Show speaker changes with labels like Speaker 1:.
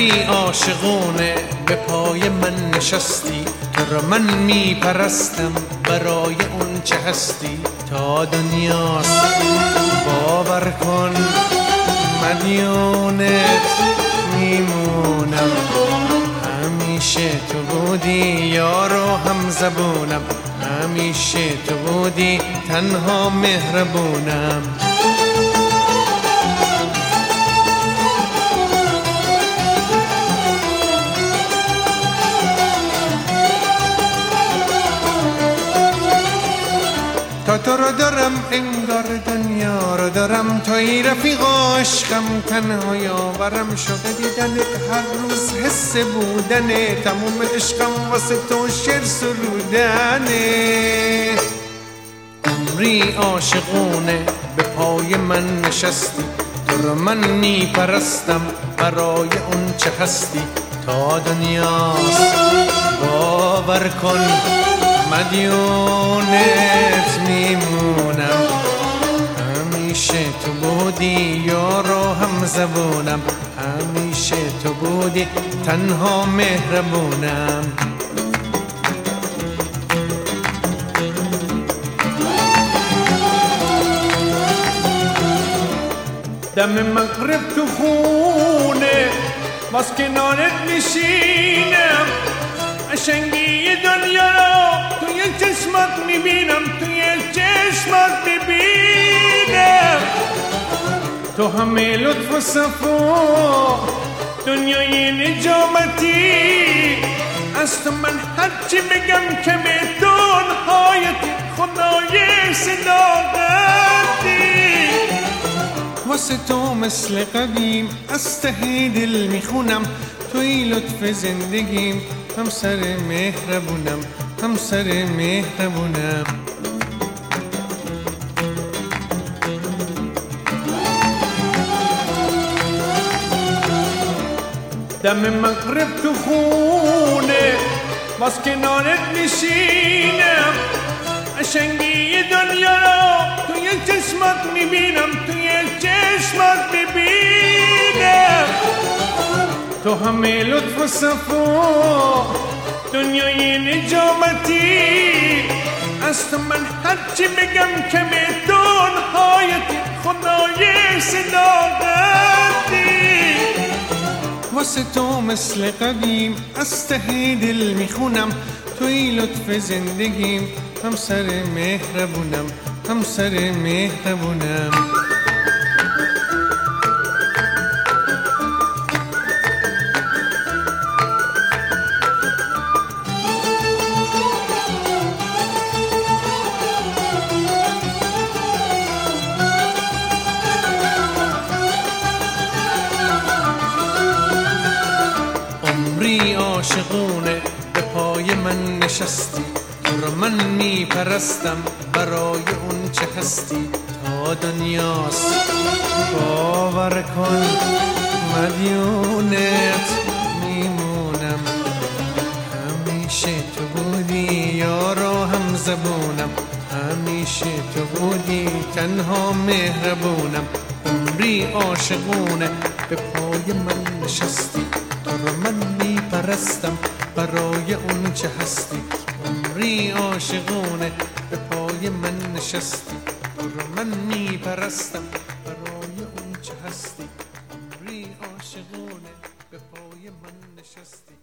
Speaker 1: عمری عاشقونه به پای من نشستی، تو را من میپرستم برای اون چه هستی تا دنیاست. باور کن مدیونت میمونم، همیشه تو بودی یار و هم زبونم، همیشه تو بودی تنها مهربونم. تا تو رو دارم انگار دنیا رو دارم، توی رفیق عشقم تنها یاورم شده دیدنت هر روز حس بودنه، تموم عشقم واسه تو شعر سرودنه. عمری عاشقونه به پای من نشستی، تو رو من میپرستم برای اون چه هستی تا دنیاست. باور کن مدیونت میمونم، همیشه تو بودی یار و هم زبونم، همیشه تو بودی تنها مهربونم. دم مغرب تو خونه باز کنارت نشینم، قشنگی دنیا رو توی چشمات میبینم، توی چشمات میبینم. تو همه لطف و صفا دنیای نجامتی، از تو من هرچی بگم کمه، دنهای خدای صداقتی. واسه تو مثل قدیم از ته دل میخونم، توی لطف زندگیم همسر مهربونم، همسر مهربونم. دم مغرب تو خونه باز کنارت نشینم، قشنگی دنیا رو توی چشمات میبینم، توی چشمات میبینم. تو همه لطف و صفا دنیای نجامتی، از تو من هرچی بگم کمه، دنهای خدای صداقتی. واسه تو مثل قدیم از ته دل میخونم، توی لطف زندگیم همسر مهربونم، همسر مهربونم. عمری عاشقونه به پای من نشستی، تو رو من میپرستم برای اون چه هستی تا دنیاست. باور کن مدیونت میمونم، همیشه تو بودی یار و هم زبونم، همیشه تو بودی تنها مهربونم. عمری عاشقونه به پای من نشستی، تو رو من میپرستم برای اون چه هستی. عمری عاشقونه به پای من نشستی، تو رو من میپرستم برای اون چه هستی. عمری عاشقونه به پای من نشستی.